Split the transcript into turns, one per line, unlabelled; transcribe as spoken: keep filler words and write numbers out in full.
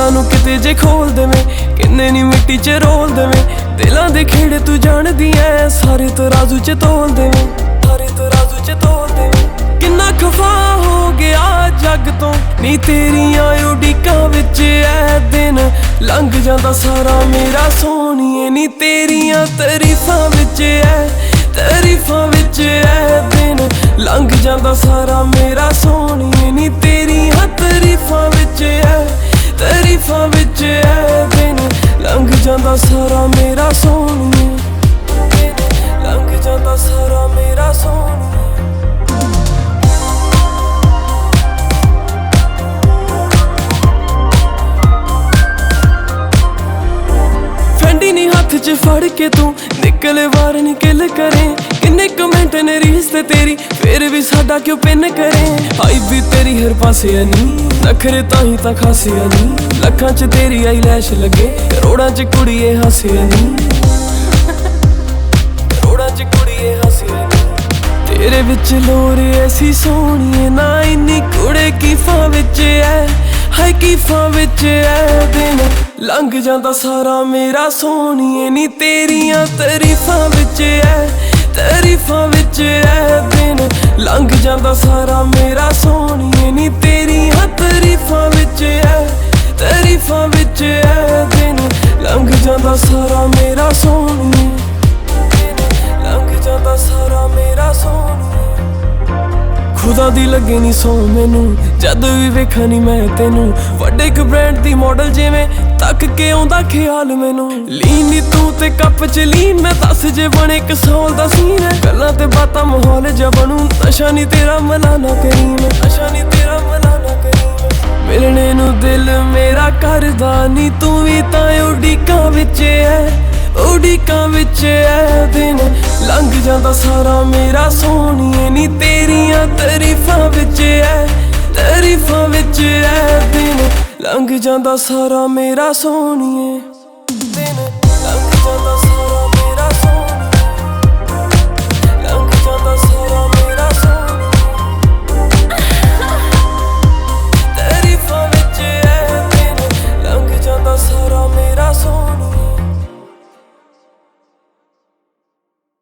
ਦਿਲਾਂ ਨੂੰ ਕਿਤੇ ਜੇ ਖੋਲ ਦੇਵੇਂ, ਕਿੰਨੇ ਨੀ ਮਿੱਟੀ 'ਚ ਰੋਲ ਦੇਵੇਂ। ਦਿਲਾਂ ਦੇ ਖੇੜੇ ਤੂੰ ਜਾਣਦੀ ਐ, ਸਾਰੇ ਤਰਾਜ਼ੂ 'ਚ ਤੋਲ ਦੇਵੇਂ, ਸਾਰੇ ਤਰਾਜ਼ੂ 'ਚ ਤੋਲ ਦੇਵੇਂ। ਕਿੰਨਾ ਖਫਾ ਹੋ ਗਿਆ ਜੱਗ ਤੋਂ ਨੀ ਤੇਰੀਆਂ ਉਡੀਕਾਂ ਵਿੱਚ ਐ ਦਿਨ ਲੰਘ ਜਾਂਦਾ ਸਾਰਾ ਮੇਰਾ ਸੋਹਣੀਏ ਨੀ ਤੇਰੀਆਂ ਤਾਰੀਫਾਂ ਵਿੱਚ ਐ, ਤਾਰੀਫਾਂ ਵਿੱਚ ਐ ਦਿਨ ਲੰਘ ਜਾਂਦਾ ਸਾਰਾ ਮੇਰਾ ਸੋਹਣੀਏ ਨੀ ਤੇਰੀਆਂ ਤਾਰੀਫਾਂ ਵਿੱਚ ਐ, ਤਾਰੀਫਾਂ ਵਿੱਚ ਐ ਦਿਨ ਲੰਘ ਜਾਂਦਾ ਸਾਰਾ ਮੇਰਾ ਸੋਹਣੀਏ, ਲੰਘ ਜਾਂਦਾ ਸਾਰਾ ਮੇਰਾ ਸੋਹਣੀਏ। ਫੈਂਡੀ ਨੀ ਹੱਥ 'ਚ ਫੜ ਕੇ ਤੂੰ ਨਿਕਲੇ ਵਾਰ ਨੀ ਕਿਲ ਕਰੇ, ਕਿੰਨੇ ਕਮੈਂਟ ਨੇ ਰੀਸ ਤੇ ਤੇਰੀ ਫੇਰ ਵੀ ਸਾਡਾ ਕਿਉਂ ਪਿੰਨ ਕਰੇ। ਆਈ ਵੀ ਤੇਰੀ ਹਰ ਪਾਸੇ ਆ ਨੀ ਨਖਰੇ ਤਾਂ ਹੀ ਤਾਂ ਖਾਸੇ ਆ ਨੀ, ਲੱਖਾਂ 'ਚ ਤੇਰੀ ਆਈ ਲੈਸ਼ ਲੱਗੇ ਕਰੋੜਾਂ 'ਚ ਕੁੜੀਏ ਹਾਸੇ ਆ ਨੀ, ਕਰੋੜਾਂ 'ਚ ਕੁੜੀਏ ਹਾਸੇ ਆ ਨੀ। ਤੇਰੇ ਵਿੱਚ ਲੋਰ ਐਸੀ ਸੋਹਣੀਏ ਨਾ ਇੰਨੀ ਕੁੜੇ ਕੀਫਾਂ ਵਿੱਚ ਐ, ਹਾਏ ਕੀਫਾਂ ਵਿੱਚ ਐ ਦਿਨ ਲੰਘ ਜਾਂਦਾ ਸਾਰਾ ਮੇਰਾ ਸੋਹਣੀਏ ਨੀ ਤੇਰੀਆਂ ਤਾਰੀਫਾਂ ਵਿੱਚ ਐ, ਤਾਰੀਫਾਂ ਵਿੱਚ ਐ ਦਿਨ ਲੰਘ ਜਾਂਦਾ ਸਾਰਾ ਮੇਰਾ ਸੋਹਣੀਏ ਨੀ ਤੇਰੀਆਂ ਤਾਰੀਫਾਂ ਵਿੱਚ ਐ, ਤਾਰੀਫਾਂ ਵਿੱਚ ਐ ਦਿਨ ਲੰਘ ਜਾਂਦਾ ਸਾਰਾ ਮੇਰਾ ਸੋਹਣੀਏ, ਲੰਘ ਜਾਂਦਾ ਸਾਰਾ ਮੇਰਾ ਸੋਹਣੀਏ। ਖੁਦਾ ਦੀ ਲੱਗੇ ਨੀ ਸੌ ਮੈਨੂੰ ਜਦ ਵੀ ਵੇਖਾਂ ਨੀ ਮੈਂ ਤੈਨੂੰ, ਵੱਡੇ ਇੱਕ ਬ੍ਰਾਂਡ ਦੀ ਮਾਡਲ ਜਿਵੇਂ ਤੱਕ ਕੇ ਆਉਂਦਾ ਖਿਆਲ ਮੈਨੂੰ। ਲੀਨ ਨੀ ਤੂੰ ਤੇ ਕੱਪ 'ਚ ਲੀਨ ਮੈਂ ਦੱਸ ਜੇ ਬਣੇ ਕਸੌਲ ਦਾ ਸੀਨ, ਗੱਲਾਂ ਤੇ ਬਾਤਾਂ ਮਾਹੌਲ ਜਾ ਬਣੂ ਨਸ਼ਾ ਨੀ ਤੇਰਾ ਮਲਾਨਾ ਕਰੀ ਮੈਂ, ਨਸ਼ਾ ਨੀ ਤੇਰਾ ਮਲਾਨਾ ਕਰੀ ਮੈਂ। ਮਿਲਣੇ ਨੂੰ ਦਿਲ ਮੇਰਾ ਕਰਦਾ ਨੀ ਤੂੰ ਵੀ ਤਾਂ ਉਡੀਕਾਂ ਵਿੱਚ ਐ, ਉਡੀਕਾਂ ਵਿੱਚ ਐ ਦਿਨ ਲੰਘ ਜਾਂਦਾ ਸਾਰਾ ਮੇਰਾ ਸੋਹਣੀਏ ਨੀ ਤੇਰੀਆਂ ਤਾਰੀਫਾਂ ਵਿੱਚ ਐ, ਤਾਰੀਫਾਂ ਵਿੱਚ ਐ ਦਿਨ ਲੰਘ ਜਾਂਦਾ ਸਾਰਾ ਮੇਰਾ ਸੋਹਣੀਏ, ਦਿਨ ਲੰਘ ਜਾਂਦਾ